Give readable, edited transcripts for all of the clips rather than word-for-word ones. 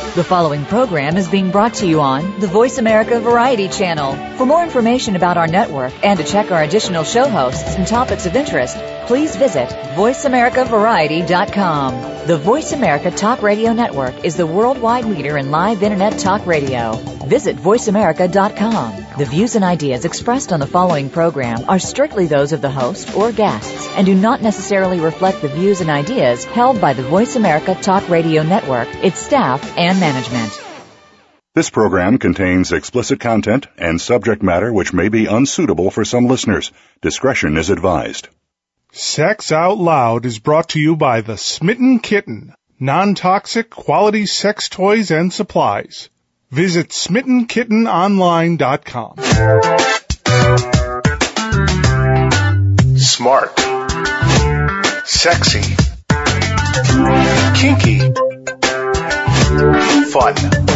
The following program is being brought to you on the Voice America Variety Channel. For more information about our network and to check our additional show hosts and topics of interest, please visit voiceamericavariety.com. The Voice America Talk Radio Network is the worldwide leader in live Internet talk radio. Visit voiceamerica.com. The views and ideas expressed on the following program are strictly those of the host or guests and do not necessarily reflect the views and ideas held by the Voice America Talk Radio Network, its staff, and management. This program contains explicit content and subject matter which may be unsuitable for some listeners. Discretion is advised. Sex Out Loud is brought to you by the Smitten Kitten, non-toxic quality sex toys and supplies. Visit SmittenKittenOnline.com. Smart. Sexy. Kinky. Fun.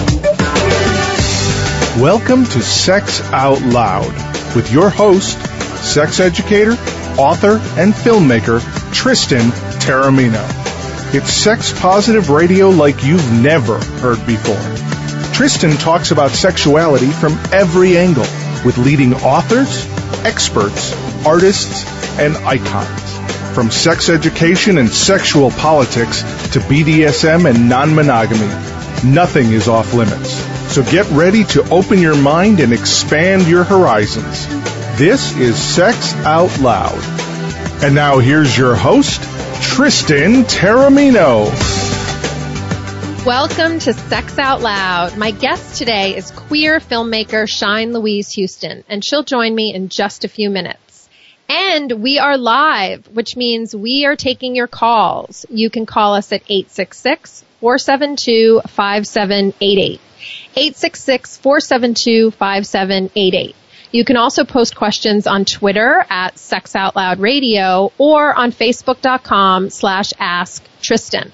Welcome to Sex Out Loud with your host, sex educator, author, and filmmaker, Tristan Taormino. It's sex-positive radio like you've never heard before. Tristan talks about sexuality from every angle with leading authors, experts, artists, and icons. From sex education and sexual politics to BDSM and non-monogamy, nothing is off limits. So get ready to open your mind and expand your horizons. This is Sex Out Loud. And now here's your host, Tristan Taormino. Welcome to Sex Out Loud. My guest today is queer filmmaker Shine Louise Houston, and she'll join me in just a few minutes. And we are live, which means we are taking your calls. You can call us at 866-472-5788. 866-472-5788. You can also post questions on Twitter at Sex Out Loud Radio or on Facebook.com/AskTristan.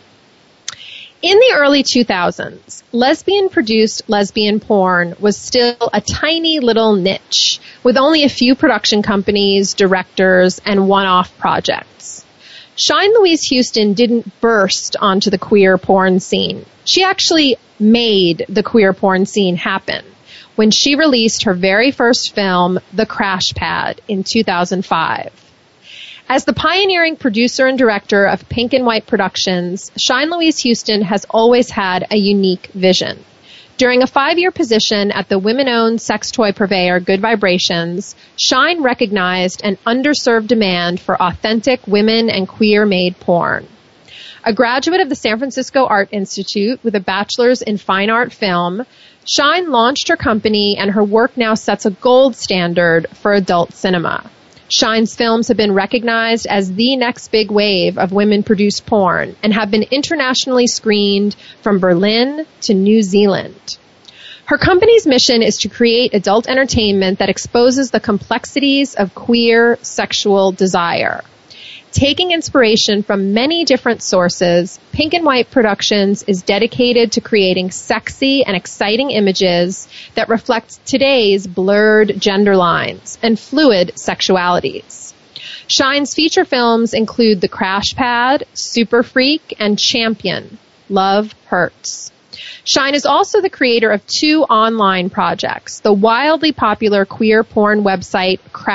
In the early 2000s, lesbian-produced lesbian porn was still a tiny little niche, with only a few production companies, directors, and one-off projects. Shine Louise Houston didn't burst onto the queer porn scene. She actually made the queer porn scene happen when she released her very first film, The Crash Pad, in 2005. As the pioneering producer and director of Pink and White Productions, Shine Louise Houston has always had a unique vision. During a 5-year position at the women-owned sex toy purveyor Good Vibrations, Shine recognized an underserved demand for authentic women and queer-made porn. A graduate of the San Francisco Art Institute with a bachelor's in fine art film, Shine launched her company, and her work now sets a gold standard for adult cinema. Shine's films have been recognized as the next big wave of women-produced porn and have been internationally screened from Berlin to New Zealand. Her company's mission is to create adult entertainment that exposes the complexities of queer sexual desire. Taking inspiration from many different sources, Pink and White Productions is dedicated to creating sexy and exciting images that reflect today's blurred gender lines and fluid sexualities. Shine's feature films include The Crash Pad, Super Freak, and Champion, Love Hurts. Shine is also the creator of 2 online projects, the wildly popular queer porn website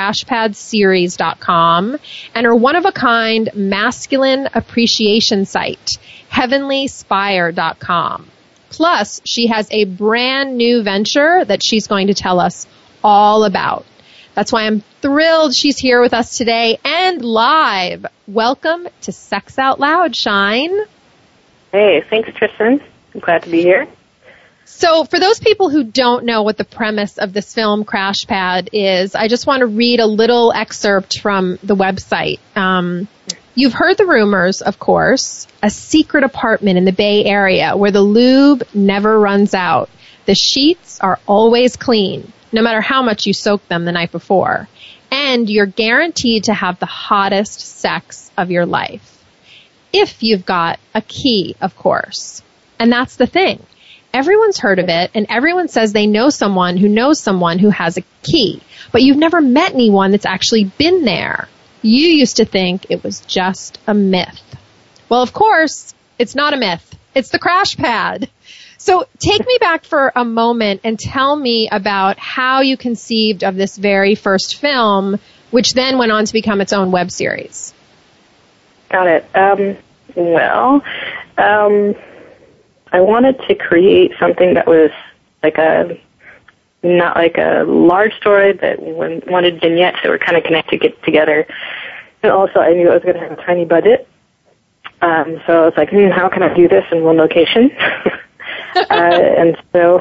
CrashPadSeries.com and her one-of-a-kind masculine appreciation site, HeavenlySpire.com. Plus, she has a brand new venture that she's going to tell us all about. That's why I'm thrilled she's here with us today and live. Welcome to Sex Out Loud, Shine. Hey, thanks, Tristan. I'm glad to be here. So for those people who don't know what the premise of this film, Crash Pad, is, I just want to read a little excerpt from the website. You've heard the rumors, of course. A secret apartment in the Bay Area where the lube never runs out. The sheets are always clean, no matter how much you soak them the night before. And you're guaranteed to have the hottest sex of your life. If you've got a key, of course. And that's the thing. Everyone's heard of it, and everyone says they know someone who has a key. But you've never met anyone that's actually been there. You used to think it was just a myth. Well, of course, it's not a myth. It's the crash pad. So take me back for a moment and tell me about how you conceived of this very first film, which then went on to become its own web series. Got it. I wanted to create something that was like not like a large story, but wanted vignettes that were kind of connected together. And also I knew I was going to have a tiny budget. So I was like, how can I do this in one location? And so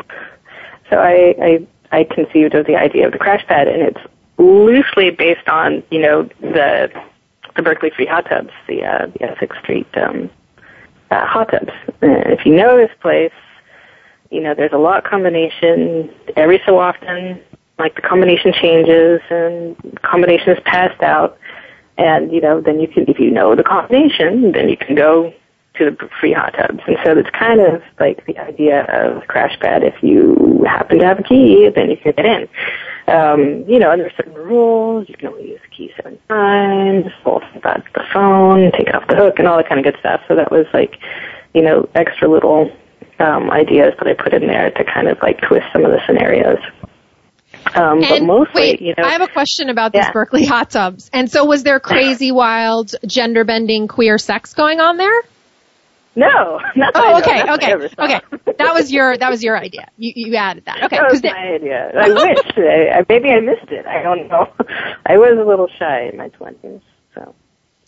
I conceived of the idea of the crash pad, and it's loosely based on, the Berkeley Free Hot Tubs, the Essex Street hot tubs. If you know this place, there's a lot combination every so often, like the combination changes and combination is passed out, and then you can, if you know the combination, then you can go to the free hot tubs. And so it's kind of like the idea of crash pad. If you happen to have a key, then you can get in. And there's certain rules. You can only use the key 7 times, both about the phone, take it off the hook, and all that kind of good stuff. So that was like, extra little ideas that I put in there to kind of like twist some of the scenarios. But mostly, wait, I have a question about these Berkeley hot tubs. And so was there crazy, wild, gender-bending queer sex going on there? No, not that okay. That was your idea. You added that. Okay. That was my idea. I wish. Maybe I missed it. I don't know. I was a little shy in my 20s, so.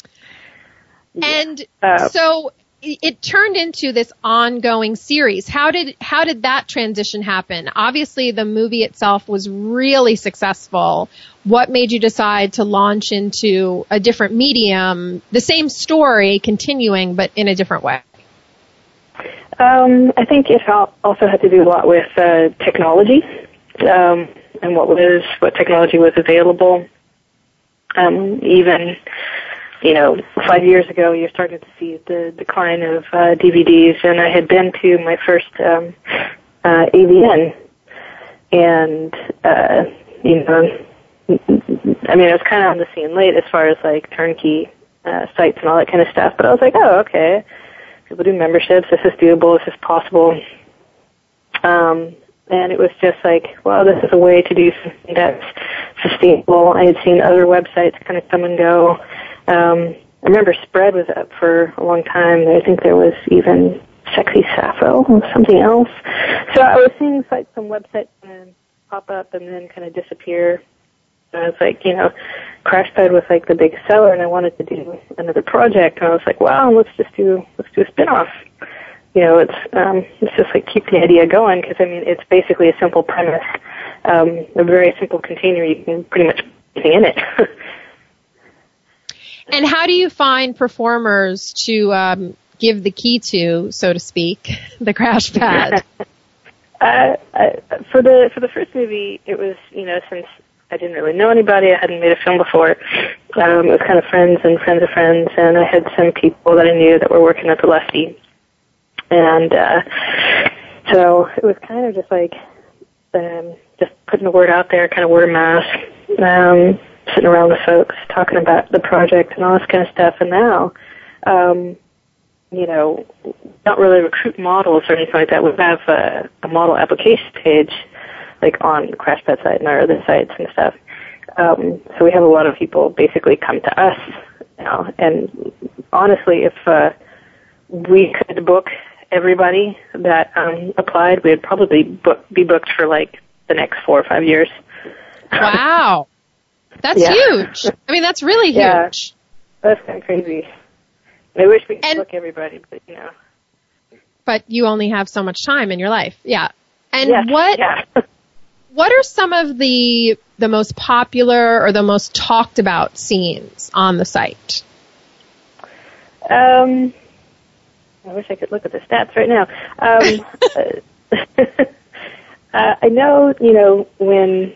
And so it turned into this ongoing series. How did that transition happen? Obviously, the movie itself was really successful. What made you decide to launch into a different medium, the same story continuing, but in a different way? I think it also had to do a lot with technology and what technology was available. Even 5 years ago, you started to see the decline of DVDs, and I had been to my first AVN, and I was kind of on the scene late as far as like turnkey sites and all that kind of stuff. But I was like, oh, okay. People do memberships. This is doable. This is possible. And it was just like, well, this is a way to do something that's sustainable. I had seen other websites kind of come and go. I remember Spread was up for a long time. I think there was even Sexy Sappho or something else. So I was seeing like some websites kind of pop up and then kind of disappear. And I was like, Crash Pad was like the big seller, and I wanted to do another project. And I was like, wow, let's do a spin-off. It's just like keep the idea going, because it's basically a simple premise, a very simple container. You can pretty much put anything in it. And how do you find performers to give the key to, so to speak, the Crash Pad? For the first movie, it was since I didn't really know anybody, I hadn't made a film before. It was kind of friends and friends of friends, and I had some people that I knew that were working at the Lefty, and so it was kind of just like just putting the word out there, kind of word of mouth. Sitting around with folks, talking about the project and all this kind of stuff. And now, don't really recruit models or anything like that. We have a model application page, like on the Crash Pad site and our other sites and stuff. So we have a lot of people basically come to us now. And honestly, if we could book everybody that applied, we'd probably be booked for like the next 4 or 5 years. Wow. That's huge. That's really huge. Yeah, that's kind of crazy. I wish we could book everybody, but But you only have so much time in your life. Yeah. And yeah. What are some of the most popular or the most talked about scenes on the site? I wish I could look at the stats right now. I know, when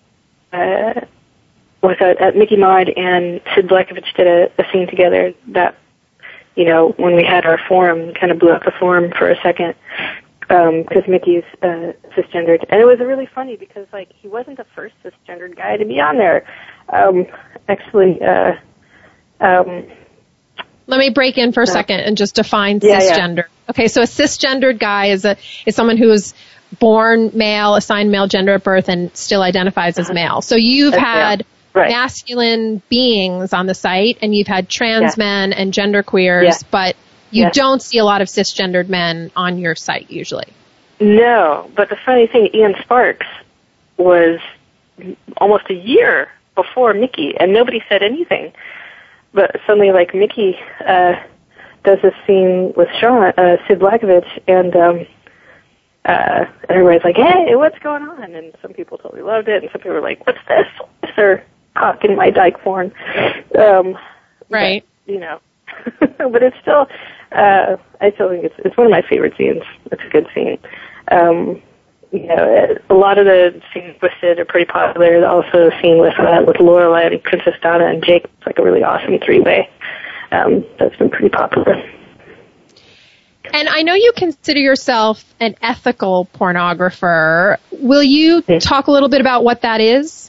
at Mickey Maud and Sid Blakovich did a scene together that, when we had our forum, kind of blew up the forum for a second, because Mickey's cisgendered. And it was really funny because, like, he wasn't the first cisgendered guy to be on there. Actually, Let me break in for a second and just define cisgender. Yeah. Okay, so a cisgendered guy is someone who is born male, assigned male gender at birth, and still identifies as male. So you've had masculine beings on the site, and you've had trans men and genderqueers, but you don't see a lot of cisgendered men on your site usually. No, but the funny thing, Ian Sparks was almost a year before Mickey, and nobody said anything. But suddenly, like, Mickey does this scene with Sid Blackovich, and everybody's like, hey, what's going on? And some people totally loved it, and some people were like, what's this? Sir, cock in my dyke porn. Right. But, you know, but it's still, I still think it's one of my favorite scenes. It's a good scene. You know, a lot of the scenes with Sid are pretty popular. Also a scene with Lorelai and Princess Donna and Jake. It's like a really awesome three-way. That's been pretty popular. And I know you consider yourself an ethical pornographer. Will you talk a little bit about what that is?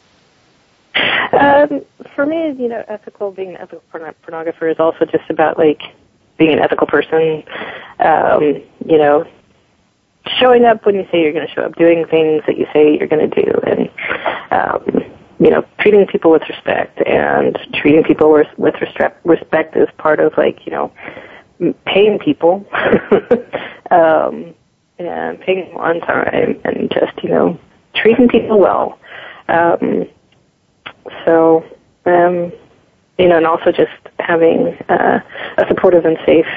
For me, you know, being an ethical pornographer is also just about, like, being an ethical person, you know, showing up when you say you're going to show up, doing things that you say you're going to do, and, you know, treating people with respect, and treating people with respect is part of, like, you know, paying people, and paying them on time, and just, you know, treating people well. You know, and also just having a supportive and safe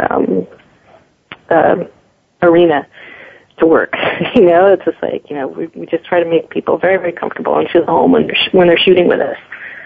arena to work. You know, it's just like, you know, we just try to make people very, very comfortable and feel home when they're shooting with us.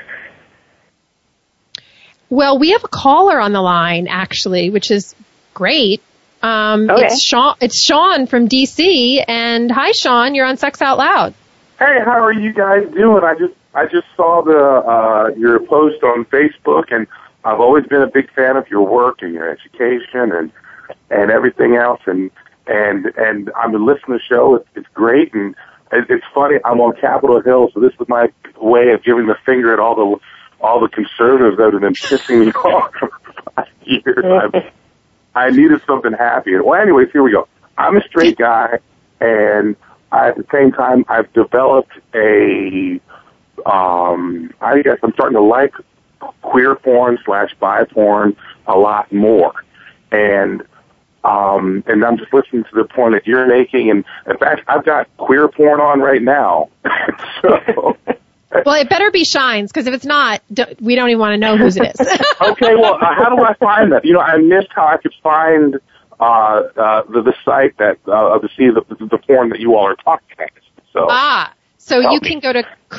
Well, we have a caller on the line, actually, which is great. Okay. It's Sean from DC, and hi, Sean, you're on Sex Out Loud. Hey, how are you guys doing? I just saw your post on Facebook, and I've always been a big fan of your work and your education and everything else, and I've been listening to the show. It's great, and it's funny. I'm on Capitol Hill, so this is my way of giving the finger at all the conservatives that have been pissing me off for 5 years. I needed something happy. Well, anyways, here we go. I'm a straight guy, and at the same time, I've developed I guess I'm starting to like queer porn / bi porn a lot more. And I'm just listening to the porn that you're making, and in fact, I've got queer porn on right now. So. Well, it better be Shine's, because if it's not, we don't even want to know whose it is. Okay, well, how do I find that? You know, I missed how I could find the site that to see the porn that you all are talking about. So you can go to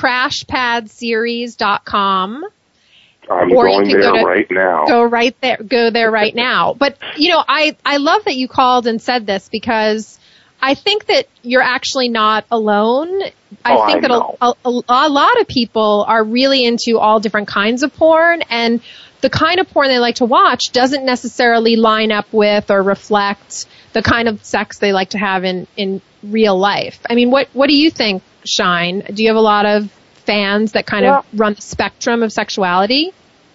crashpadseries.com. I'm going there right now. Go there right now. But, you know, I love that you called and said this, because I think that you're actually not alone. I think that a lot of people are really into all different kinds of porn, and the kind of porn they like to watch doesn't necessarily line up with or reflect the kind of sex they like to have in real life. I mean, what do you think, Shine? Do you have a lot of fans that kind of run the spectrum of sexuality?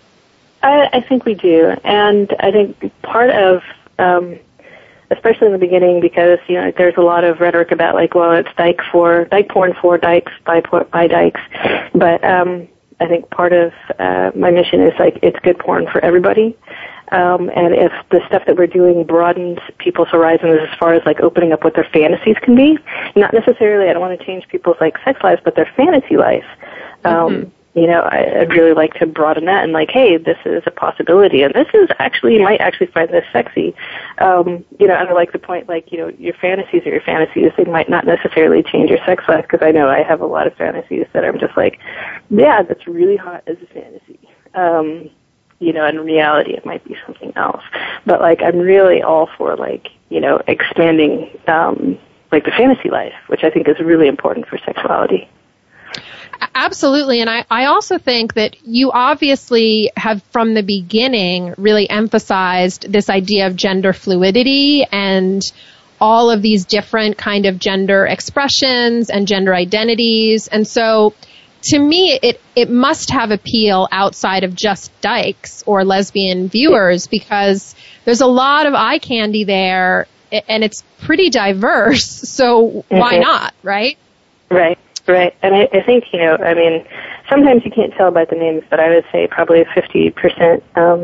I think we do, and I think part of, especially in the beginning, because, you know, there's a lot of rhetoric about, like, well, it's dyke porn for dykes, by dykes, but I think part of my mission is, like, it's good porn for everybody. And if the stuff that we're doing broadens people's horizons as far as, like, opening up what their fantasies can be, not necessarily, I don't want to change people's, like, sex lives, but their fantasy life. You know, I'd really like to broaden that and, like, hey, this is a possibility, and this is actually, you might actually find this sexy. You know, and I like the point, like, you know, your fantasies are your fantasies. They might not necessarily change your sex life, because I know I have a lot of fantasies that I'm just like, yeah, that's really hot as a fantasy. You know, in reality, it might be something else. But, like, I'm really all for, like, you know, expanding, like, the fantasy life, which I think is really important for sexuality. Absolutely. And I also think that you obviously have from the beginning really emphasized this idea of gender fluidity and all of these different kind of gender expressions and gender identities. And so to me, it must have appeal outside of just dykes or lesbian viewers, because there's a lot of eye candy there, and it's pretty diverse. So why not, right? Right. And I think, sometimes you can't tell by the names, but I would say probably 50%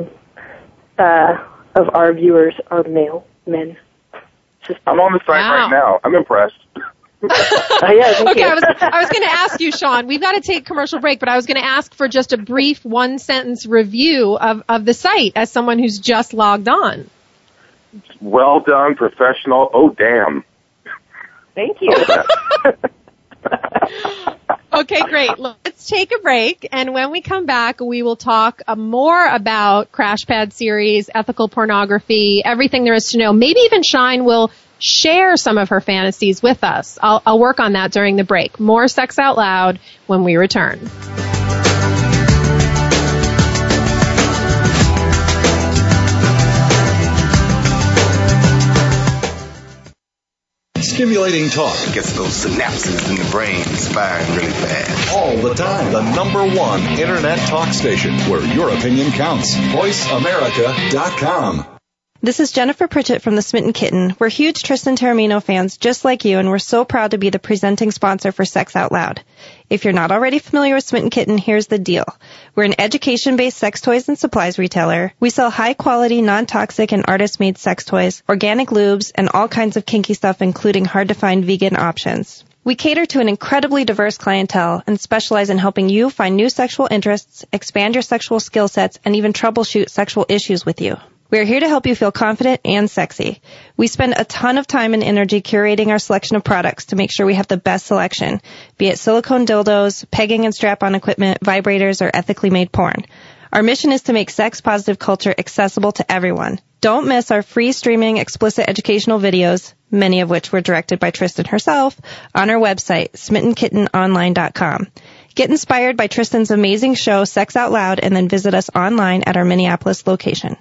of our viewers are male men. I'm on the site right now. I'm impressed. Okay, I was going to ask you, Sean, we've got to take a commercial break, but I was going to ask for just a brief one-sentence review of the site as someone who's just logged on. Well done, professional. Oh, damn. Thank you. Okay, great. Let's take a break, and when we come back, we will talk more about Crash Pad series, ethical pornography, everything there is to know. Maybe even Shine will share some of her fantasies with us. I'll work on that during the break. More Sex Out Loud when we return. Stimulating talk gets those synapses in the brain firing really fast. All the time. The #1 internet talk station where your opinion counts. VoiceAmerica.com. This is Jennifer Pritchett from The Smitten Kitten. We're huge Tristan Taormino fans just like you, and we're so proud to be the presenting sponsor for Sex Out Loud. If you're not already familiar with Smitten Kitten, here's the deal. We're an education-based sex toys and supplies retailer. We sell high-quality, non-toxic, and artist-made sex toys, organic lubes, and all kinds of kinky stuff, including hard-to-find vegan options. We cater to an incredibly diverse clientele and specialize in helping you find new sexual interests, expand your sexual skill sets, and even troubleshoot sexual issues with you. We are here to help you feel confident and sexy. We spend a ton of time and energy curating our selection of products to make sure we have the best selection, be it silicone dildos, pegging and strap-on equipment, vibrators, or ethically made porn. Our mission is to make sex-positive culture accessible to everyone. Don't miss our free streaming explicit educational videos, many of which were directed by Tristan herself, on our website, smittenkittenonline.com. Get inspired by Tristan's amazing show, Sex Out Loud, and then visit us online at our Minneapolis location.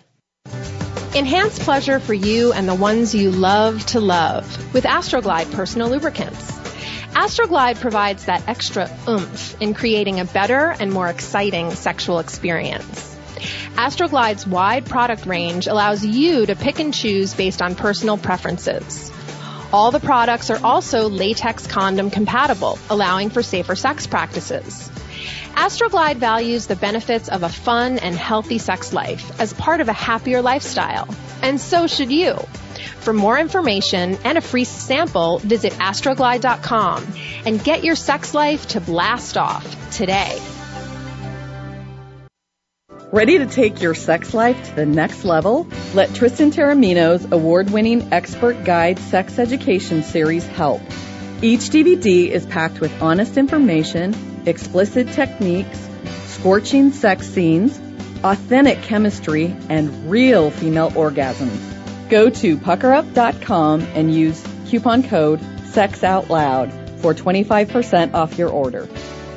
Enhance pleasure for you and the ones you love to love with Astroglide personal lubricants. Astroglide provides that extra oomph in creating a better and more exciting sexual experience. Astroglide's wide product range allows you to pick and choose based on personal preferences. All the products are also latex condom compatible, allowing for safer sex practices. Astroglide values the benefits of a fun and healthy sex life as part of a happier lifestyle, and so should you. For more information and a free sample, visit astroglide.com and get your sex life to blast off today. Ready to take your sex life to the next level? Let Tristan Taormino's award-winning expert guide sex education series help. Each DVD is packed with honest information, explicit techniques, scorching sex scenes, authentic chemistry, and real female orgasms. Go to puckerup.com and use coupon code SEXOUTLOUD for 25% off your order.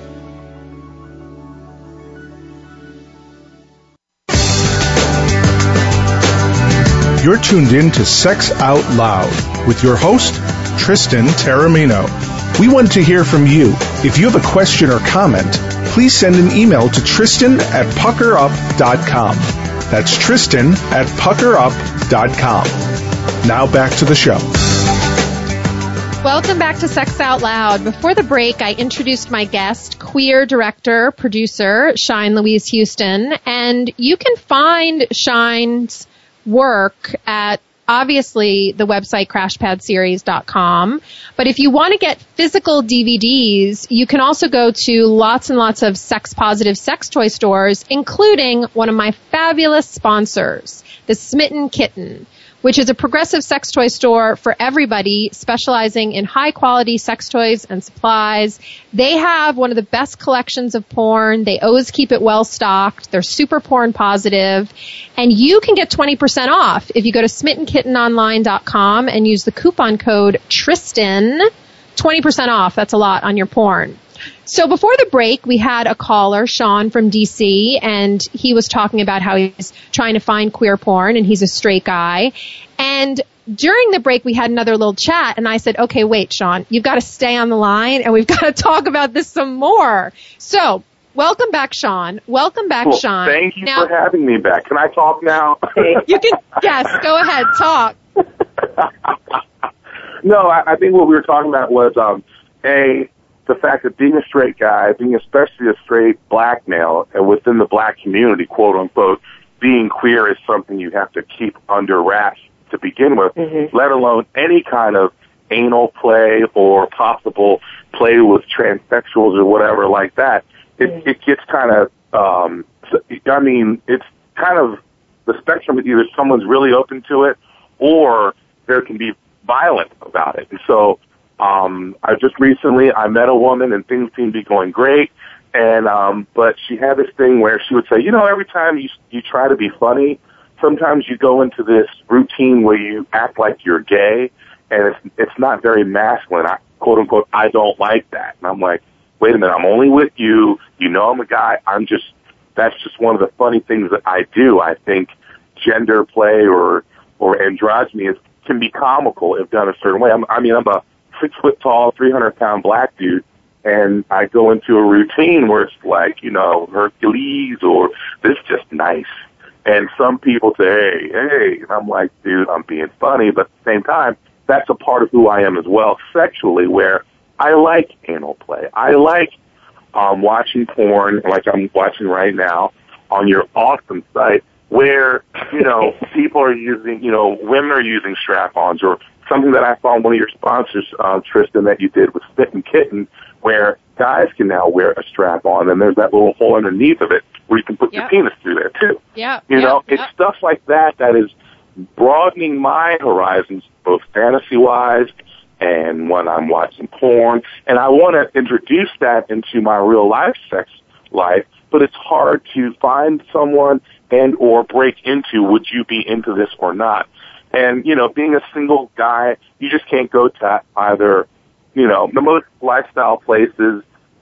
You're tuned in to Sex Out Loud with your host, Tristan Taormino. We want to hear from you. If you have a question or comment, please send an email to Tristan@puckerup.com. That's Tristan@puckerup.com. Now back to the show. Welcome back to Sex Out Loud. Before the break, I introduced my guest, queer director, producer, Shine Louise Houston. And you can find Shine's work at obviously the website crashpadseries.com. But if you want to get physical DVDs, you can also go to lots and lots of sex-positive sex toy stores, including one of my fabulous sponsors, the Smitten Kitten, which is a progressive sex toy store for everybody specializing in high-quality sex toys and supplies. They have one of the best collections of porn. They always keep it well-stocked. They're super porn positive. And you can get 20% off if you go to smittenkittenonline.com and use the coupon code Tristan. 20% off. That's a lot on your porn. So before the break, we had a caller, Sean from DC, and he was talking about how he's trying to find queer porn, and he's a straight guy. And during the break, we had another little chat, and I said, okay, wait, Sean, you've got to stay on the line, and we've got to talk about this some more. So, welcome back, Sean. Welcome back, Sean. Thank you for having me back. Can I talk now? You can, yes, go ahead, talk. No, I think what we were talking about was, the fact that being a straight guy, being especially a straight black male, and within the black community, quote unquote, being queer is something you have to keep under wraps to begin with, let alone any kind of anal play or possible play with transsexuals or whatever like that. It gets kind of, I mean, it's kind of the spectrum. Either someone's really open to it or there can be violence about it. And so, I just recently, I met a woman and things seemed to be going great. And, but she had this thing where she would say, you know, every time you try to be funny, sometimes you go into this routine where you act like you're gay, and it's not very masculine. Quote unquote, I don't like that. And I'm like, wait a minute, I'm only with you. You know I'm a guy. That's just one of the funny things that I do. I think gender play or androgyny can be comical if done a certain way. I'm a 6 foot tall, 300-pound black dude, and I go into a routine where it's like, you know, Hercules or this just nice. And some people say, hey, and I'm like, dude, I'm being funny, but at the same time, that's a part of who I am as well sexually, where I like anal play. I like watching porn like I'm watching right now on your awesome site where, you know, people are using, you know, women are using strap-ons, or something that I saw on one of your sponsors, Tristan, that you did with Smitten Kitten, where guys can now wear a strap-on, and there's that little hole underneath of it where you can put your penis through there, too. You know, it's stuff like that is broadening my horizons, both fantasy-wise and when I'm watching porn. And I want to introduce that into my real-life sex life, but it's hard to find someone and or break into, would you be into this or not? And, you know, being a single guy, you just can't go to either, you know, the most lifestyle places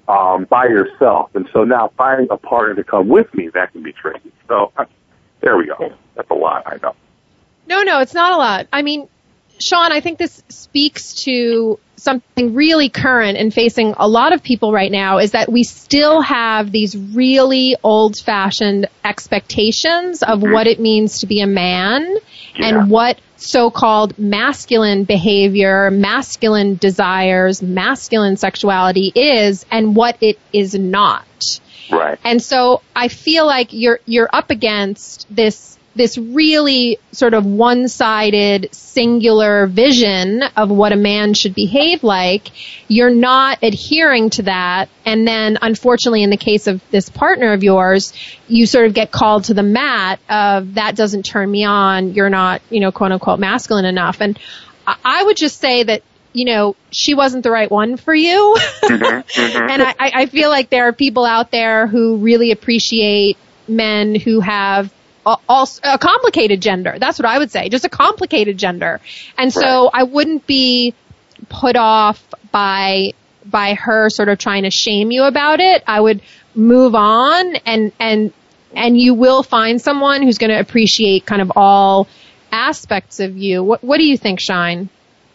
by yourself. And so now finding a partner to come with me, that can be tricky. So there we go. That's a lot, I know. No, it's not a lot. I mean, Sean, I think this speaks to something really current and facing a lot of people right now, is that we still have these really old-fashioned expectations of what it means to be a man and what so-called masculine behavior, masculine desires, masculine sexuality is and what it is not. Right. And so I feel like you're up against this really sort of one-sided, singular vision of what a man should behave like. You're not adhering to that. And then, unfortunately, in the case of this partner of yours, you sort of get called to the mat of, that doesn't turn me on. You're not, you know, quote unquote masculine enough. And I would just say that, you know, she wasn't the right one for you. And I feel like there are people out there who really appreciate men who have also a complicated gender. That's what I would say, just a complicated gender. And so I wouldn't be put off by her sort of trying to shame you about it. I would move on, and you will find someone who's going to appreciate kind of all aspects of you. What do you think, Shine?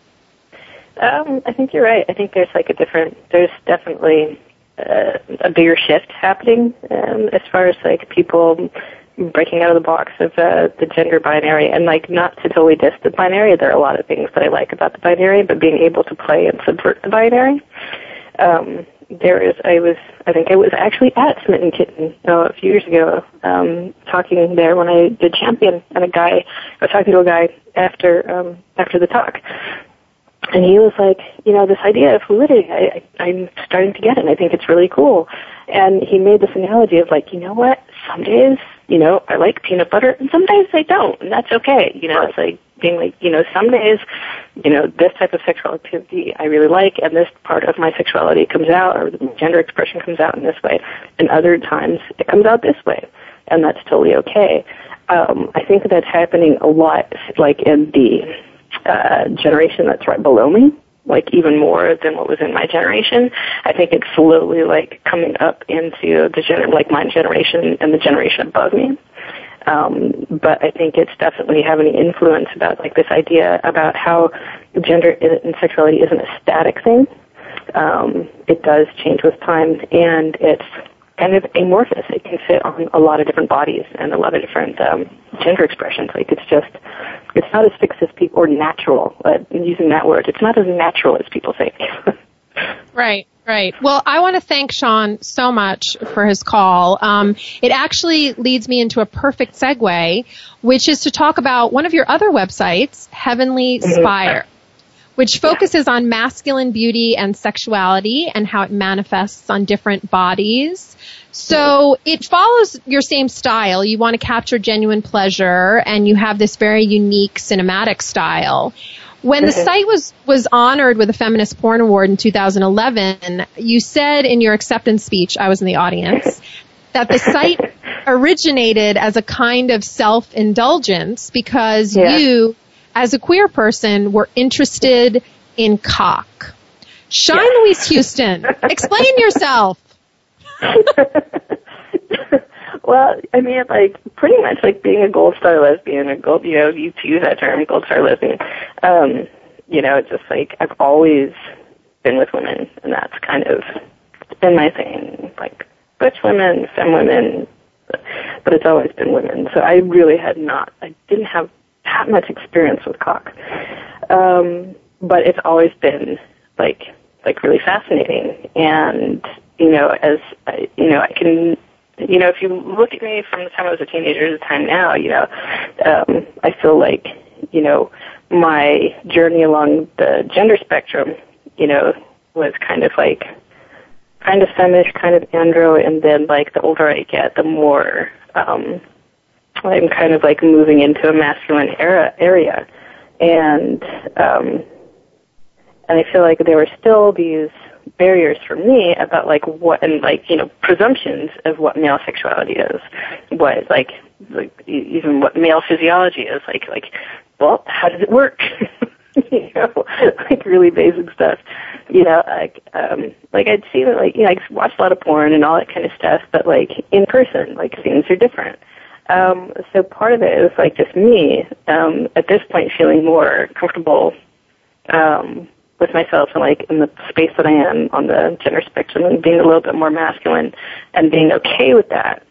I think you're right. I think there's definitely a bigger shift happening as far as like people breaking out of the box of the gender binary, and like not to totally diss the binary. There are a lot of things that I like about the binary, but being able to play and subvert the binary. I think I was actually at Smitten Kitten a few years ago, talking there when I did Champion, and I was talking to a guy after the talk. And he was like, you know, this idea of fluidity, I'm starting to get it, and I think it's really cool. And he made this analogy of like, you know what, some days, you know, I like peanut butter, and some days I don't, and that's okay. You know, it's like being like, you know, some days, you know, this type of sexual activity I really like, and this part of my sexuality comes out, or the gender expression comes out in this way, and other times it comes out this way, and that's totally okay. I think that's happening a lot, like in the generation that's right below me, like even more than what was in my generation. I think it's slowly like coming up into the my generation and the generation above me. But I think it's definitely having an influence about like this idea about how gender and sexuality isn't a static thing. It does change with time, and it's kind of amorphous. It can fit on a lot of different bodies and a lot of different gender expressions. Like it's not as fixed as people, or natural. Using that word, it's not as natural as people think. Right. Well, I want to thank Sean so much for his call. It actually leads me into a perfect segue, which is to talk about one of your other websites, Heavenly Spire, which focuses on masculine beauty and sexuality and how it manifests on different bodies. So it follows your same style. You want to capture genuine pleasure, and you have this very unique cinematic style. When the site was honored with a Feminist Porn Award in 2011, you said in your acceptance speech, I was in the audience, that the site originated as a kind of self-indulgence because you, as a queer person, were interested in cock. Shine Louise Houston, explain yourself. Well, I mean, like, pretty much like being a gold star lesbian, or gold, you use that term, gold star lesbian. It's just like, I've always been with women, and that's kind of been my thing. Like, butch women, femme women, but it's always been women. So I really I didn't have that much experience with cock. But it's always been, like really fascinating. And, I can, if you look at me from the time I was a teenager to the time now, I feel like, my journey along the gender spectrum, was kind of femish, kind of andro, and then like the older I get, the more, I'm kind of like moving into a masculine area. And I feel like there were still these barriers for me about like what, and like, presumptions of what male sexuality is, what like even what male physiology is, like, well, how does it work? Like really basic stuff, like I'd seen it, like, I watched a lot of porn and all that kind of stuff, but like in person, like things are different. So part of it is like just me, at this point feeling more comfortable, with myself and like in the space that I am on the gender spectrum, and being a little bit more masculine and being okay with that.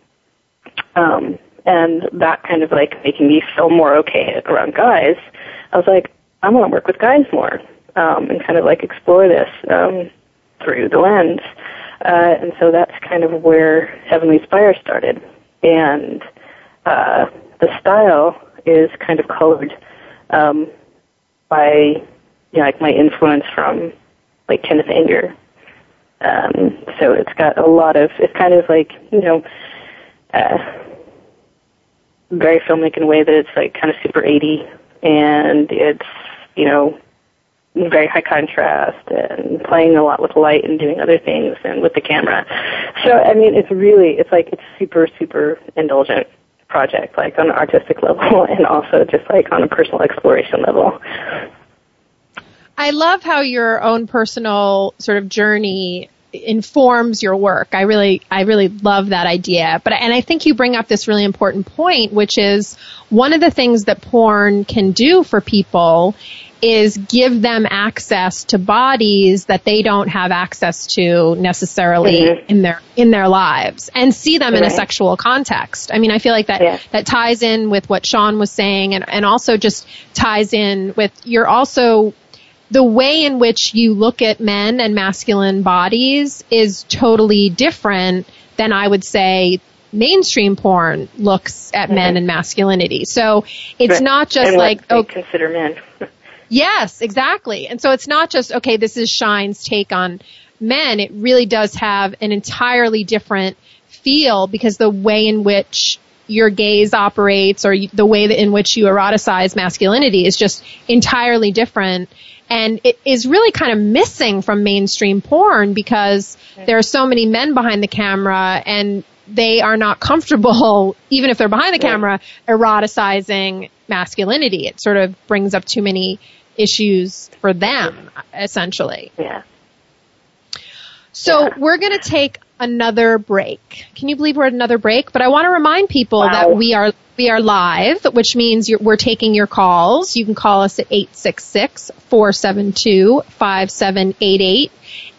And that kind of like making me feel more okay around guys. I was like, I want to work with guys more, and kind of like explore this, through the lens. And so that's kind of where Heavenly Spire started. And, the style is kind of colored, by, like my influence from like Kenneth Anger. So it's got a lot of, it's kind of like, very filmic in a way that it's like kind of super 80, and it's, very high contrast and playing a lot with light and doing other things and with the camera. So, I mean, it's super, super indulgent project, like on an artistic level and also just like on a personal exploration level. I love how your own personal sort of journey informs your work. I really love that idea. And I think you bring up this really important point, which is one of the things that porn can do for people is give them access to bodies that they don't have access to necessarily in their lives, and see them in a sexual context. I mean, I feel like that ties in with what Sean was saying, and also just ties in with the way in which you look at men and masculine bodies is totally different than, I would say, mainstream porn looks at men and masculinity. So it's not just and like, consider men. Yes, exactly. And so it's not just, okay, this is Shine's take on men. It really does have an entirely different feel, because the way in which your gaze operates, or the way in which you eroticize masculinity, is just entirely different. And it is really kind of missing from mainstream porn, because there are so many men behind the camera, and they are not comfortable, even if they're behind the camera, eroticizing masculinity. It sort of brings up too many issues for them, essentially. Yeah. So we're going to take another break. Can you believe we're at another break? But I want to remind people that we are live, which means we're taking your calls. You can call us at 866-472-5788,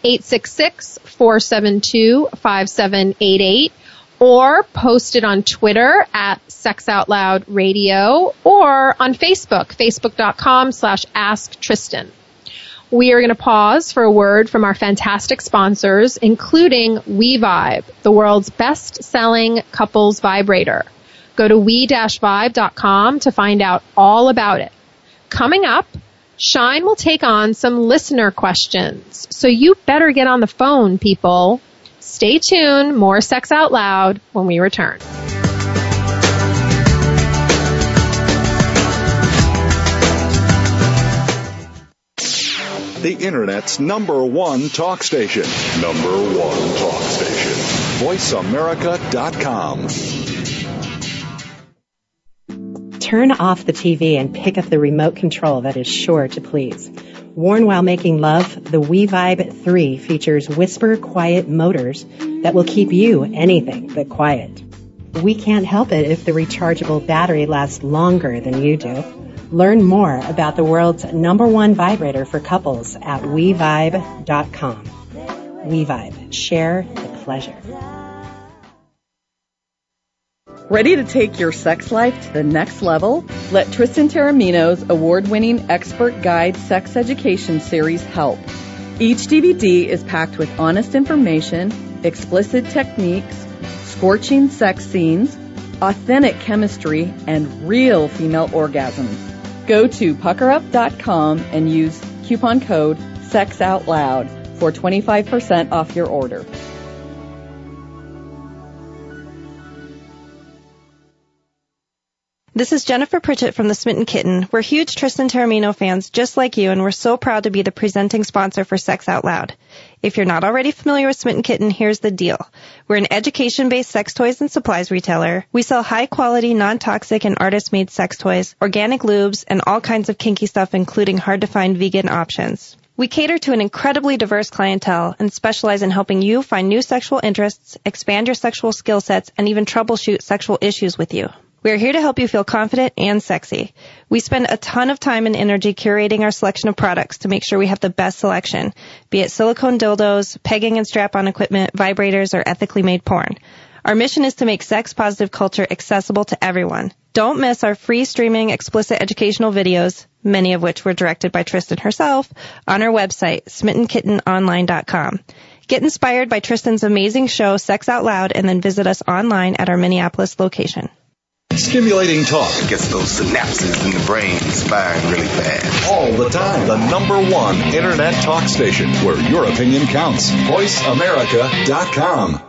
866-472-5788, or post it on Twitter at Sex Out Loud Radio, or on Facebook, facebook.com/AskTristan. We are going to pause for a word from our fantastic sponsors, including WeVibe, the world's best-selling couples vibrator. Go to we-vibe.com to find out all about it. Coming up, Shine will take on some listener questions, so you better get on the phone, people. Stay tuned, more Sex Out Loud when we return. The Internet's #1 talk station. #1 talk station. VoiceAmerica.com. Turn off the TV and pick up the remote control that is sure to please. Worn while making love, the WeVibe 3 features whisper quiet motors that will keep you anything but quiet. We can't help it if the rechargeable battery lasts longer than you do. Learn more about the world's #1 vibrator for couples at WeVibe.com. WeVibe. Share the pleasure. Ready to take your sex life to the next level? Let Tristan Taormino's award-winning expert guide sex education series help. Each DVD is packed with honest information, explicit techniques, scorching sex scenes, authentic chemistry, and real female orgasms. Go to puckerup.com and use coupon code SEXOUTLOUD for 25% off your order. This is Jennifer Pritchett from The Smitten Kitten. We're huge Tristan Taormino fans just like you, and we're so proud to be the presenting sponsor for Sex Out Loud. If you're not already familiar with Smitten Kitten, here's the deal. We're an education-based sex toys and supplies retailer. We sell high-quality, non-toxic, and artist-made sex toys, organic lubes, and all kinds of kinky stuff, including hard-to-find vegan options. We cater to an incredibly diverse clientele and specialize in helping you find new sexual interests, expand your sexual skill sets, and even troubleshoot sexual issues with you. We are here to help you feel confident and sexy. We spend a ton of time and energy curating our selection of products to make sure we have the best selection, be it silicone dildos, pegging and strap-on equipment, vibrators, or ethically made porn. Our mission is to make sex-positive culture accessible to everyone. Don't miss our free streaming explicit educational videos, many of which were directed by Tristan herself, on our website, smittenkittenonline.com. Get inspired by Tristan's amazing show, Sex Out Loud, and then visit us online at our Minneapolis location. Stimulating talk. It gets those synapses in the brain firing really fast. All the time. The #1 Internet talk station where your opinion counts. VoiceAmerica.com.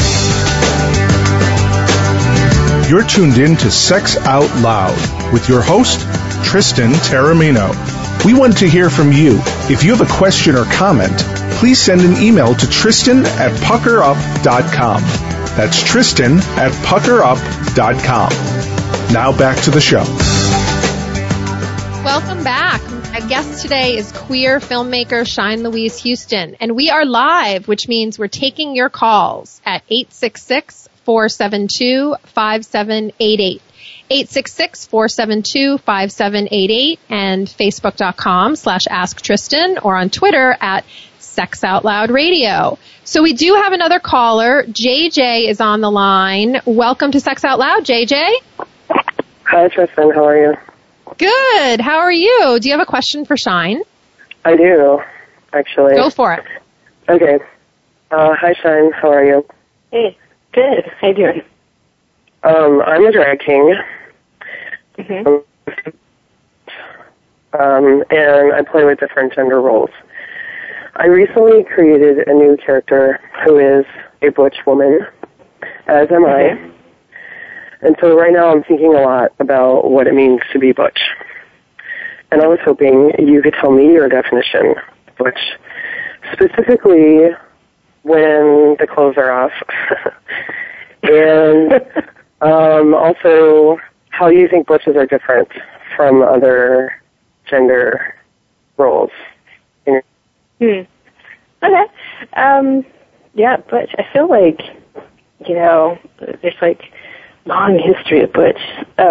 You're tuned in to Sex Out Loud with your host, Tristan Taormino. We want to hear from you. If you have a question or comment, please send an email to Tristan@puckerup.com. That's Tristan@puckerup.com. Now back to the show. Welcome back. My guest today is queer filmmaker Shine Louise Houston, and we are live, which means we're taking your calls at 866-472-5788. 866-472-5788 and facebook.com/AskTristan or on Twitter at Sex Out Loud Radio. So we do have another caller. JJ is on the line. Welcome to Sex Out Loud, JJ. Hi, Tristan. How are you? Good. How are you? Do you have a question for Shine? I do, actually. Go for it. Okay. Hi, Shine. How are you? Hey. Good. How you doing? I'm a drag king. Mm-hmm. And I play with different gender roles. I recently created a new character who is a butch woman, as am I. And so right now I'm thinking a lot about what it means to be butch. And I was hoping you could tell me your definition of butch, specifically when the clothes are off. And also how you think butches are different from other gender roles. Okay. yeah, Butch. I feel like, there's like long history of Butch.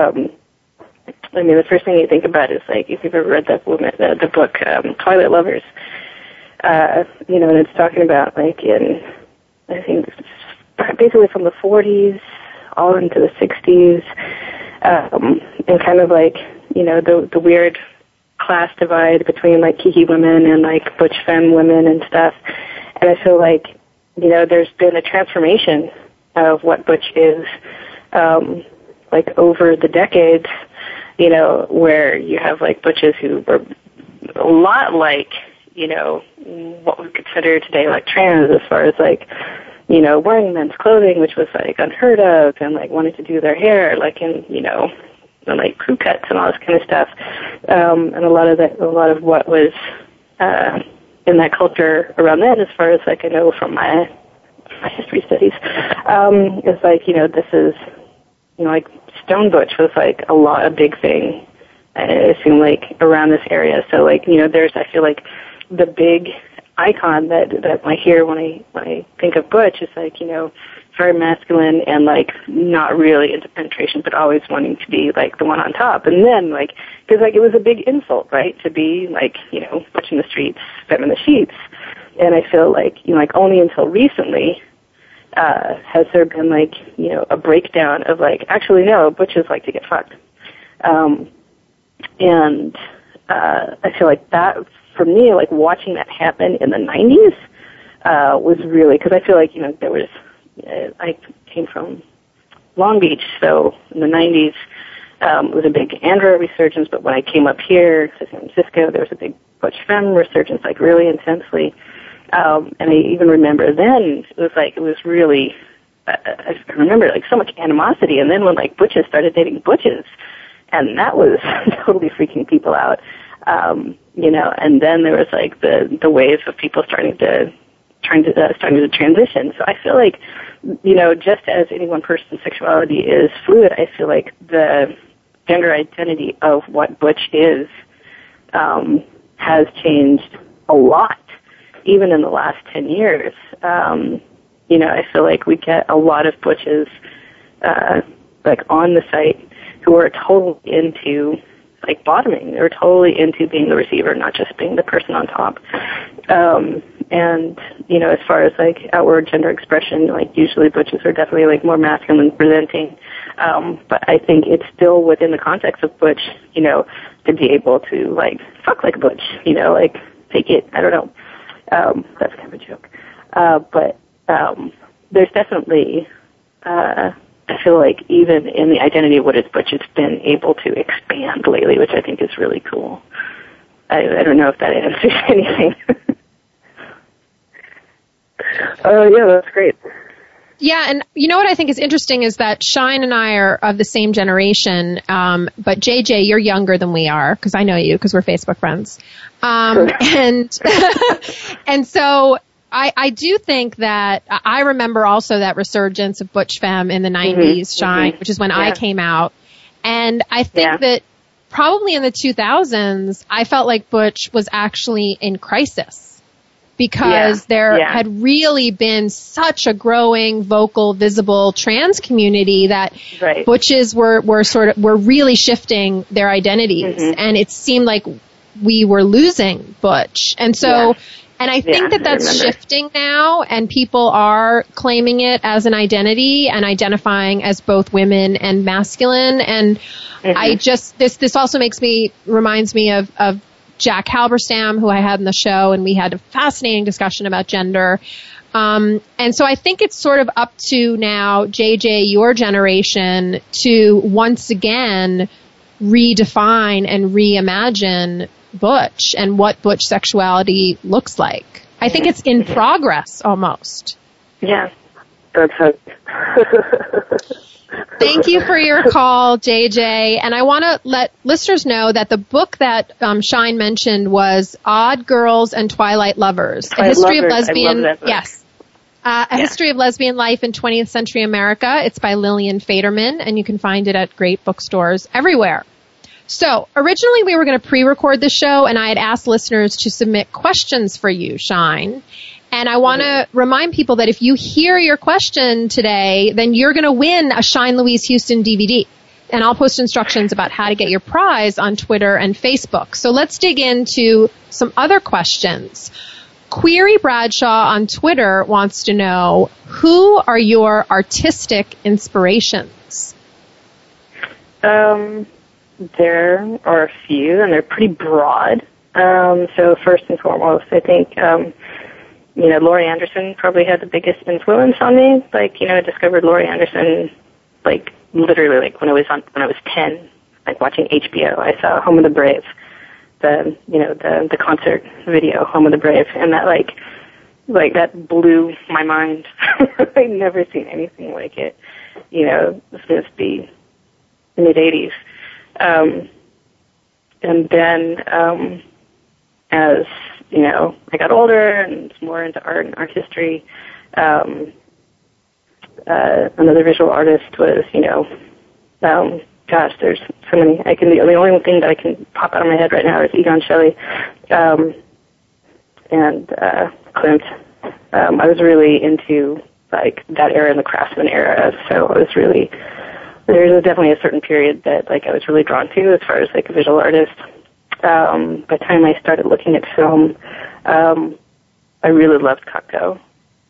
I mean, the first thing you think about is like if you've ever read the book Twilight Lovers, and it's talking about like I think basically from the 40s all into the 60s, and kind of like the weird class divide between like Kiki women and like Butch femme women and stuff. And I feel like there's been a transformation of what Butch is, like over the decades, where you have like Butches who were a lot like, what we consider today like trans, as far as like, wearing men's clothing, which was like unheard of, and like wanting to do their hair like in, and like crew cuts and all this kind of stuff. And a lot of what was in that culture around then, as far as like I know from my history studies, is like, this is, like Stone Butch was like a big thing, it seemed like, around this area. So like, there's, I feel like the big icon that I hear when I think of Butch is like, very masculine and like not really into penetration, but always wanting to be like the one on top. And then like, because like it was a big insult, right, to be like, Butch in the streets, femme in the sheets. And I feel like, like only until recently has there been like, a breakdown of like, actually no, Butches like to get fucked. And I feel like that, for me, like watching that happen in the 90s was really, because I feel like, there was, I came from Long Beach, so in the 90s it was a big andro resurgence, but when I came up here to San Francisco, there was a big Butch femme resurgence, like really intensely. And I even remember then, it was really, I remember like so much animosity, and then when like Butches started dating Butches, and that was totally freaking people out, and then there was like the wave of people starting to transition. So I feel like, just as any one person's sexuality is fluid, I feel like the gender identity of what Butch is has changed a lot, even in the last 10 years. I feel like we get a lot of Butches like on the site who are totally into like bottoming. They're totally into being the receiver, not just being the person on top. And, as far as like outward gender expression, like usually Butches are definitely like more masculine presenting. But I think it's still within the context of Butch, to be able to like fuck like a Butch, like take it. I don't know. That's kind of a joke. But there's definitely, I feel like even in the identity of what is Butch, it's been able to expand lately, which I think is really cool. I don't know if that answers anything. Yeah, that's great. Yeah, and you know what I think is interesting is that Shine and I are of the same generation, but JJ, you're younger than we are, because I know you, because we're Facebook friends. And so I do think that I remember also that resurgence of Butch femme in the 90s, Shine, which is when I came out. And I think that probably in the 2000s, I felt like Butch was actually in crisis. Because there had really been such a growing, vocal, visible trans community that Butches were really shifting their identities. And it seemed like we were losing Butch. And so, and I think that's shifting now, and people are claiming it as an identity and identifying as both women and masculine. And I just, this also reminds me of Jack Halberstam, who I had in the show, and we had a fascinating discussion about gender. And so I think it's sort of up to now, JJ, your generation, to once again redefine and reimagine Butch and what Butch sexuality looks like. I think it's in progress almost. Yeah, that's it. Thank you for your call, JJ. And I want to let listeners know that the book that Shine mentioned was Odd Girls and Twilight Lovers, a history of lesbian, history of lesbian life in 20th century America. It's by Lillian Faderman, and you can find it at great bookstores everywhere. So originally we were going to pre-record the show, and I had asked listeners to submit questions for you, Shine. And I want to remind people that if you hear your question today, then you're going to win a Shine Louise Houston DVD. And I'll post instructions about how to get your prize on Twitter and Facebook. So let's dig into some other questions. Query Bradshaw on Twitter wants to know, who are your artistic inspirations? There are a few, and they're pretty broad. So first and foremost, I think, Laurie Anderson probably had the biggest influence on me. I discovered Laurie Anderson, literally, when I was 10, watching HBO. I saw Home of the Brave, the concert video, Home of the Brave, and that, that blew my mind. I'd never seen anything like it. This must be the mid-'80s. And then, as, I got older and was more into art and art history, another visual artist was, there's so many. The only thing that I can pop out of my head right now is Egon Schiele, and Klimt. I was really into, that era and the Craftsman era, so I was really, there's definitely a certain period that, I was really drawn to as far as, a visual artist. By the time I started looking at film, I really loved Cocteau.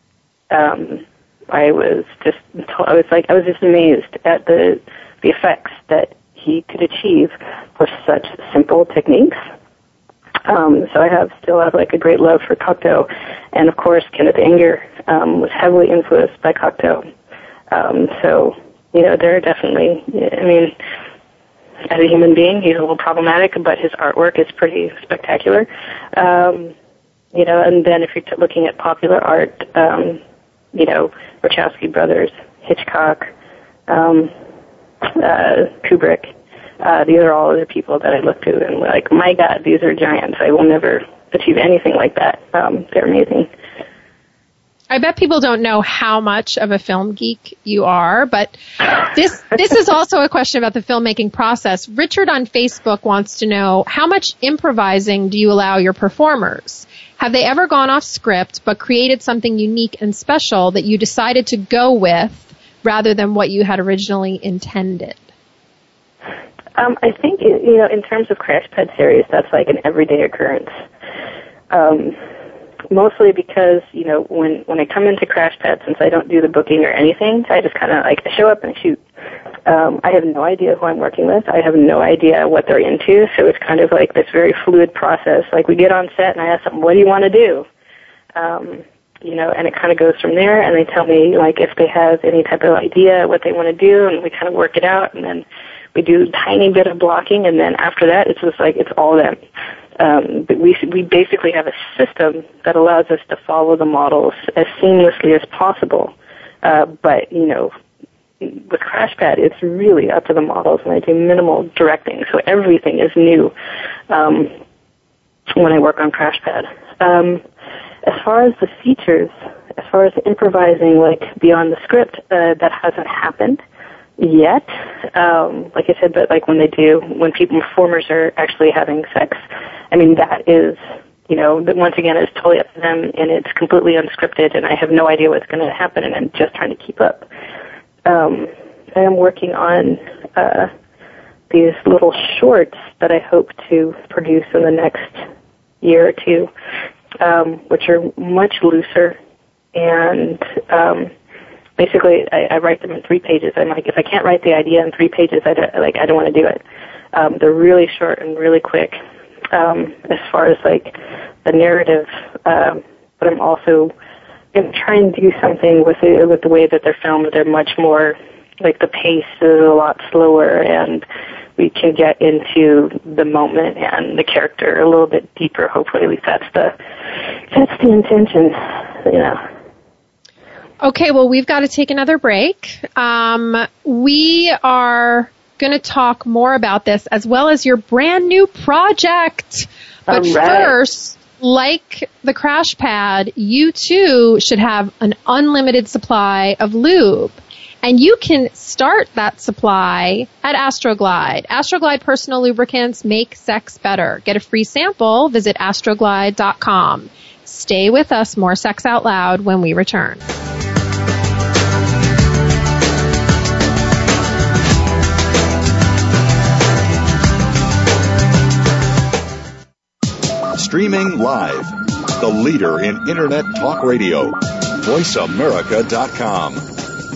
I was just amazed at the effects that he could achieve with such simple techniques. So I still have a great love for Cocteau, and of course Kenneth Anger was heavily influenced by Cocteau. So there are definitely, as a human being, he's a little problematic, but his artwork is pretty spectacular. And then if you're looking at popular art, Wachowski brothers, Hitchcock, Kubrick, these are all other people that I look to and my God, these are giants. I will never achieve anything like that. They're amazing. I bet people don't know how much of a film geek you are, but this is also a question about the filmmaking process. Richard on Facebook wants to know, how much improvising do you allow your performers? Have they ever gone off script but created something unique and special that you decided to go with rather than what you had originally intended? I think, in terms of Crash Pad series, that's an everyday occurrence. Mostly because, when I come into Crash Pad, since I don't do the booking or anything, I just kind of I show up and shoot. I have no idea who I'm working with. I have no idea what they're into, so it's kind of this very fluid process. We get on set and I ask them, what do you want to do? And it kind of goes from there, and they tell me, if they have any type of idea what they want to do, and we kind of work it out, and then we do a tiny bit of blocking, and then after that, it's just it's all them. But we basically have a system that allows us to follow the models as seamlessly as possible. But, with Crash Pad, it's really up to the models, and I do minimal directing, so everything is new when I work on Crash Pad. As far as the features, as far as improvising, beyond the script, that hasn't happened yet. Like I said, but when performers are actually having sex, that is, once again, it's totally up to them, and it's completely unscripted, and I have no idea what's going to happen, and I'm just trying to keep up. I am working on these little shorts that I hope to produce in the next year or two, which are much looser, and basically I write them in 3 pages. I'm if I can't write the idea in 3 pages, I don't want to do it. They're really short and really quick. As far as the narrative, but I'm also going to try and do something with the way that they're filmed. They're much more the pace is a lot slower, and we can get into the moment and the character a little bit deeper. Hopefully, at least that's the intention. Okay, well, we've got to take another break. We are going to talk more about this as well as your brand new project. But first, like the Crash Pad, you too should have an unlimited supply of lube. And you can start that supply at Astroglide. Astroglide personal lubricants make sex better. Get a free sample. Visit astroglide.com. Stay with us, more Sex Out Loud when we return. Streaming live, the leader in Internet talk radio, VoiceAmerica.com.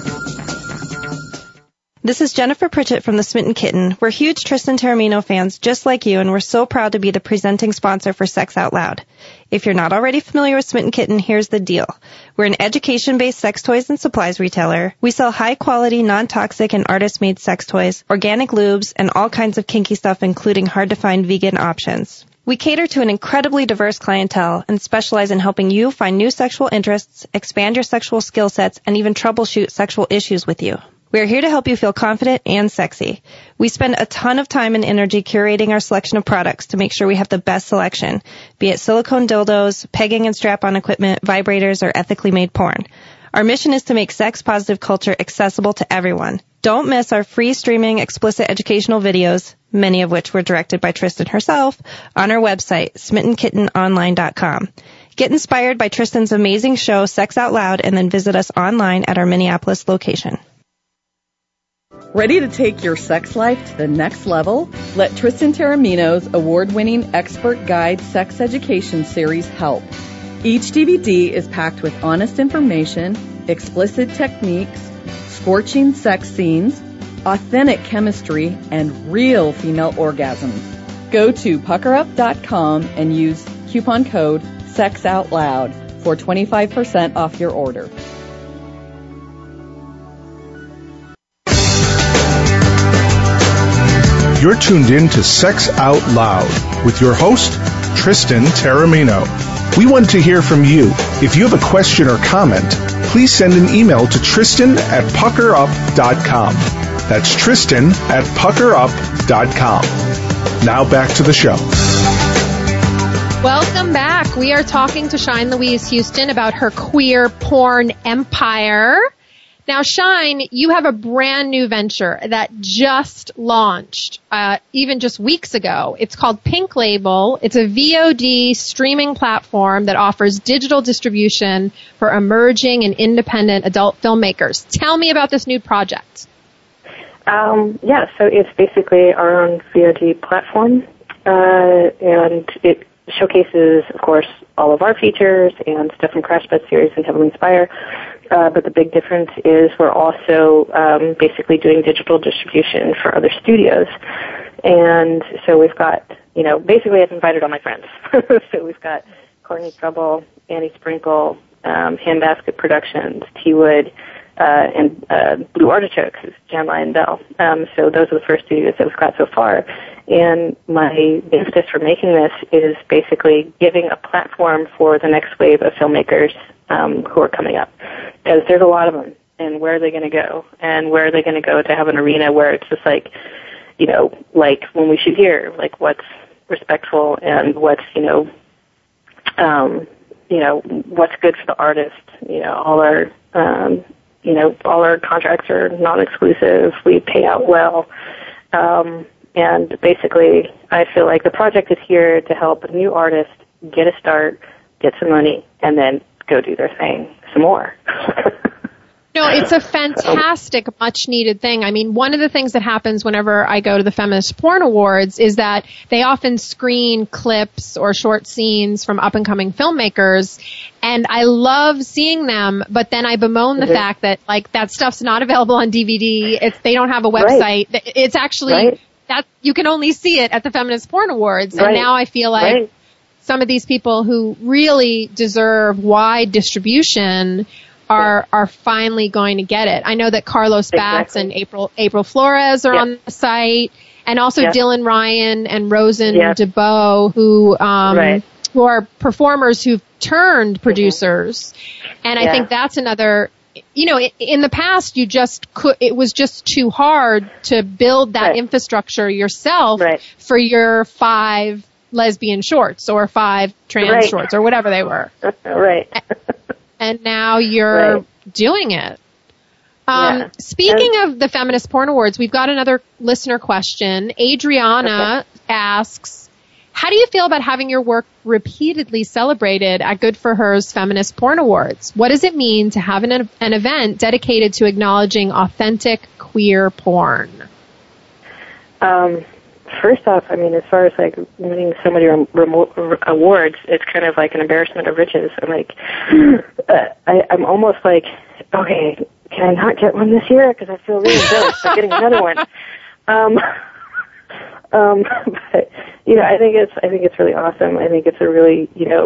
This is Jennifer Pritchett from The Smitten Kitten. We're huge Tristan Taormino fans just like you, and we're so proud to be the presenting sponsor for Sex Out Loud. If you're not already familiar with Smitten Kitten, here's the deal. We're an education-based sex toys and supplies retailer. We sell high-quality, non-toxic, and artist-made sex toys, organic lubes, and all kinds of kinky stuff, including hard-to-find vegan options. We cater to an incredibly diverse clientele and specialize in helping you find new sexual interests, expand your sexual skill sets, and even troubleshoot sexual issues with you. We are here to help you feel confident and sexy. We spend a ton of time and energy curating our selection of products to make sure we have the best selection, be it silicone dildos, pegging and strap-on equipment, vibrators, or ethically made porn. Our mission is to make sex-positive culture accessible to everyone. Don't miss our free streaming explicit educational videos, many of which were directed by Tristan herself, on our website, smittenkittenonline.com. Get inspired by Tristan's amazing show, Sex Out Loud, and then visit us online at our Minneapolis location. Ready to take your sex life to the next level? Let Tristan Taormino's award-winning expert guide sex education series help. Each DVD is packed with honest information, explicit techniques, scorching sex scenes, authentic chemistry, and real female orgasms. Go to puckerup.com and use coupon code SEXOUTLOUD for 25% off your order. You're tuned in to Sex Out Loud with your host, Tristan Taormino. We want to hear from you. If you have a question or comment, please send an email to Tristan@puckerup.com. That's Tristan@puckerup.com. Now back to the show. Welcome back. We are talking to Shine Louise Houston about her queer porn empire. Now, Shine, you have a brand new venture that just launched, even just weeks ago. It's called Pink Label. It's a VOD streaming platform that offers digital distribution for emerging and independent adult filmmakers. Tell me about this new project. So it's basically our own VOD platform, and it showcases, of course, all of our features and stuff from Crash Bed series and Heavenly Inspire. But the big difference is we're also basically doing digital distribution for other studios. And so we've got, basically I've invited all my friends. So we've got Courtney Trouble, Annie Sprinkle, Handbasket Productions, T-Wood, and Blue Artichokes, Jan Lyon Bell. So those are the first studios that we've got so far. And my impetus for making this is basically giving a platform for the next wave of filmmakers who are coming up. Because there's a lot of them. And where are they going to go? And where are they going to go to have an arena where it's just like, like when we shoot here, like what's respectful and what's, what's good for the artist. All our contracts are non-exclusive. We pay out well. And basically, I feel like the project is here to help a new artist get a start, get some money, and then go do their thing some more. No, it's a fantastic, much-needed thing. I mean, one of the things that happens whenever I go to the Feminist Porn Awards is that they often screen clips or short scenes from up-and-coming filmmakers, and I love seeing them, but then I bemoan the fact that, that stuff's not available on DVD. They don't have a website. Right. It's actually, that you can only see it at the Feminist Porn Awards, and now I feel like some of these people who really deserve wide distribution are finally going to get it. I know that Carlos Batts and April Flores are on the site, and also Dylan Ryan and Rosen DeBow, who are performers who've turned producers. And I think that's another, in the past it was just too hard to build that infrastructure yourself for your 5 lesbian shorts or 5 trans shorts or whatever they were. And now you're doing it. Speaking of the Feminist Porn Awards, we've got another listener question. Adriana asks, How do you feel about having your work repeatedly celebrated at Good for Her's Feminist Porn Awards? What does it mean to have an event dedicated to acknowledging authentic queer porn? First off, I mean, as far as like winning so many awards, it's kind of like an embarrassment of riches. I'm like, I'm almost like, okay, can I not get one this year? Because I feel really embarrassed by getting another one. But I think it's really awesome. I think it's a really,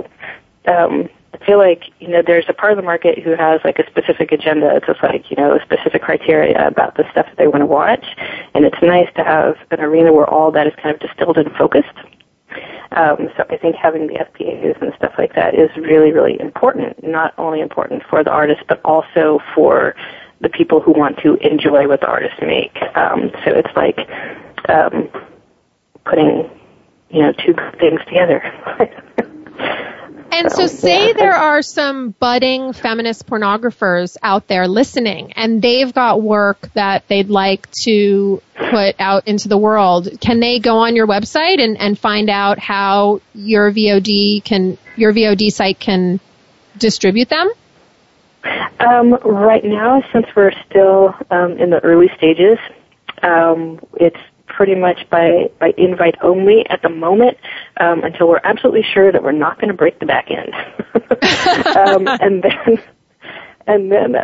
I feel like, there's a part of the market who has like a specific agenda. It's just like, a specific criteria about the stuff that they want to watch. And it's nice to have an arena where all that is kind of distilled and focused. So I think having the FPAs and stuff like that is really, really important. Not only important for the artists, but also for the people who want to enjoy what the artists make. So it's like putting, two good things together. And so say there are some budding feminist pornographers out there listening, and they've got work that they'd like to put out into the world. Can they go on your website and find out how your VOD site can distribute them? Right now, since we're still in the early stages, it's pretty much by invite only at the moment, until we're absolutely sure that we're not going to break the back end. and then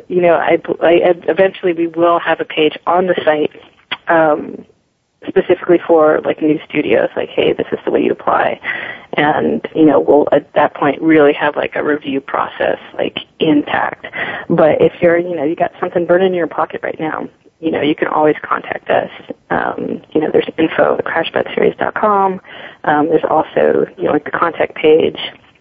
eventually we will have a page on the site, specifically for like new studios, like, hey, this is the way you apply. And, we'll at that point really have like a review process like intact. But if you're, you got something burning in your pocket right now, you can always contact us. There's info at crashbadseries.com. There's also, like the contact page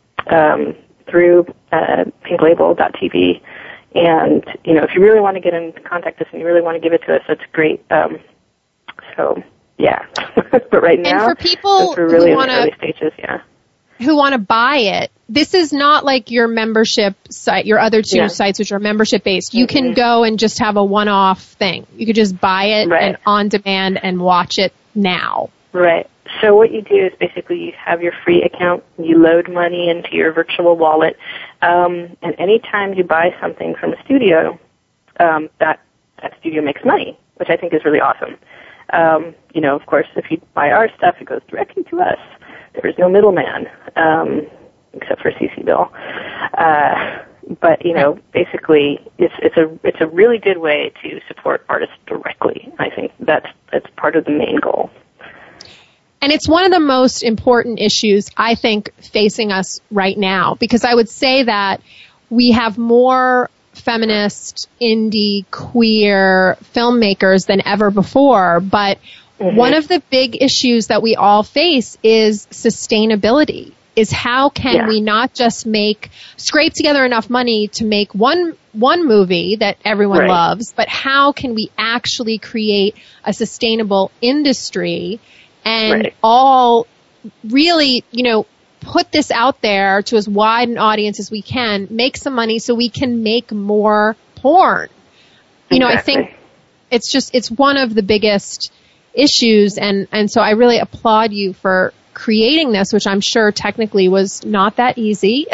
through pinklabel.tv. And, if you really want to get in contact us and you really want to give it to us, that's great. So, yeah. But right now, and for people we're really in the early stages, who want to buy it, this is not like your membership site, your other two sites, which are membership-based. You can go and just have a one-off thing. You could just buy it and on demand and watch it now. Right. So what you do is basically you have your free account, you load money into your virtual wallet, and anytime you buy something from a studio, that studio makes money, which I think is really awesome. Of course, if you buy our stuff, it goes directly to us. There's no middleman, except for CC Bill. But basically, it's a really good way to support artists directly. I think that's part of the main goal. And it's one of the most important issues, I think, facing us right now, because I would say that we have more feminist, indie, queer filmmakers than ever before, but one of the big issues that we all face is sustainability, is how can we not just scrape together enough money to make one movie that everyone loves, but how can we actually create a sustainable industry and all really, put this out there to as wide an audience as we can, make some money so we can make more porn. I think it's one of the biggest issues, and so I really applaud you for creating this, which I'm sure technically was not that easy.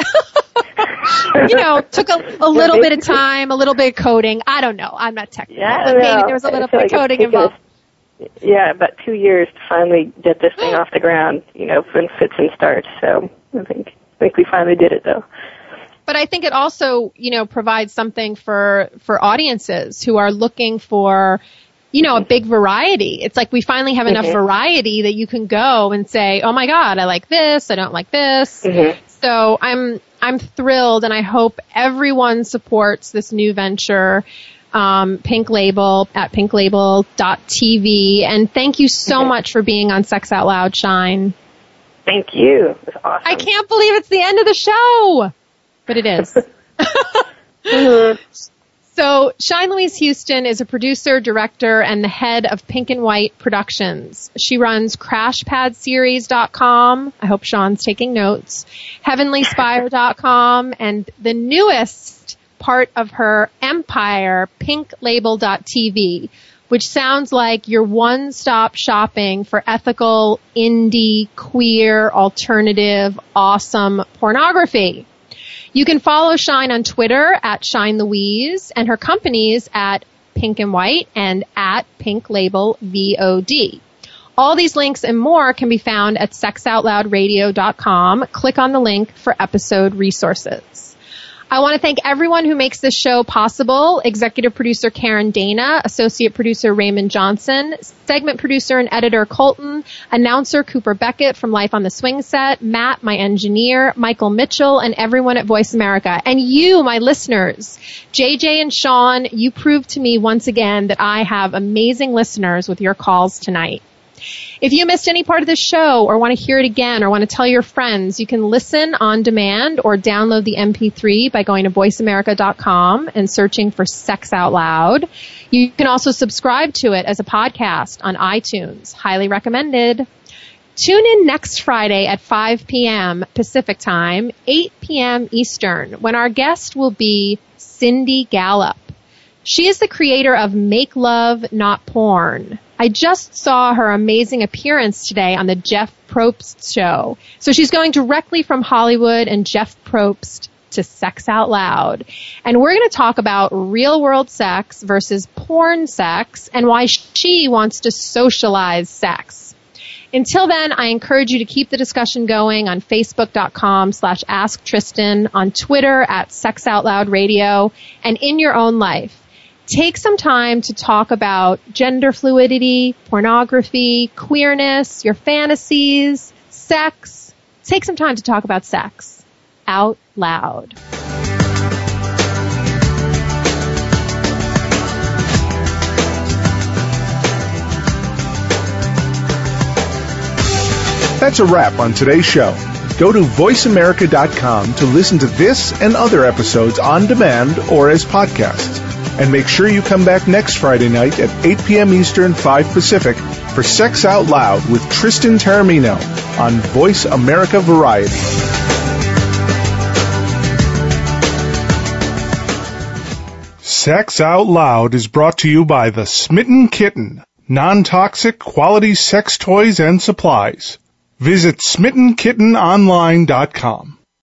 Took a little bit of time, a little bit of coding. I don't know. I'm not technical. But maybe there was a little bit of coding involved. About 2 years to finally get this thing off the ground, in fits and starts. So I think we finally did it, though. But I think it also, provides something for audiences who are looking for, a big variety. It's like we finally have enough variety that you can go and say, oh my God, I like this, I don't like this. So I'm thrilled, and I hope everyone supports this new venture, Pink Label at pinklabel.tv. And thank you so much for being on Sex Out Loud, Shine. Thank you. It's awesome. I can't believe it's the end of the show, but it is. So Shine Louise Houston is a producer, director, and the head of Pink and White Productions. She runs CrashPadSeries.com. I hope Sean's taking notes. HeavenlySpire.com, and the newest part of her empire, PinkLabel.tv, which sounds like your one-stop shopping for ethical, indie, queer, alternative, awesome pornography. You can follow Shine on Twitter at Shine Louise and her companies at Pink and White and at Pink Label VOD. All these links and more can be found at sexoutloudradio.com. Click on the link for episode resources. I want to thank everyone who makes this show possible. Executive producer Karen Dana, associate producer Raymond Johnson, segment producer and editor Colton, announcer Cooper Beckett from Life on the Swing Set, Matt, my engineer, Michael Mitchell, and everyone at Voice America. And you, my listeners, JJ and Sean, you proved to me once again that I have amazing listeners with your calls tonight. If you missed any part of this show or want to hear it again or want to tell your friends, you can listen on demand or download the MP3 by going to voiceamerica.com and searching for Sex Out Loud. You can also subscribe to it as a podcast on iTunes. Highly recommended. Tune in next Friday at 5 p.m. Pacific Time, 8 p.m. Eastern, when our guest will be Cindy Gallup. She is the creator of Make Love, Not Porn. I just saw her amazing appearance today on the Jeff Probst show. So she's going directly from Hollywood and Jeff Probst to Sex Out Loud. And we're going to talk about real-world sex versus porn sex and why she wants to socialize sex. Until then, I encourage you to keep the discussion going on Facebook.com/AskTristan, on Twitter at SexOutLoudRadio, and in your own life. Take some time to talk about gender fluidity, pornography, queerness, your fantasies, sex. Take some time to talk about sex out loud. That's a wrap on today's show. Go to voiceamerica.com to listen to this and other episodes on demand or as podcasts. And make sure you come back next Friday night at 8 p.m. Eastern, 5 Pacific for Sex Out Loud with Tristan Taormino on Voice America Variety. Sex Out Loud is brought to you by The Smitten Kitten, non-toxic quality sex toys and supplies. Visit SmittenKittenOnline.com.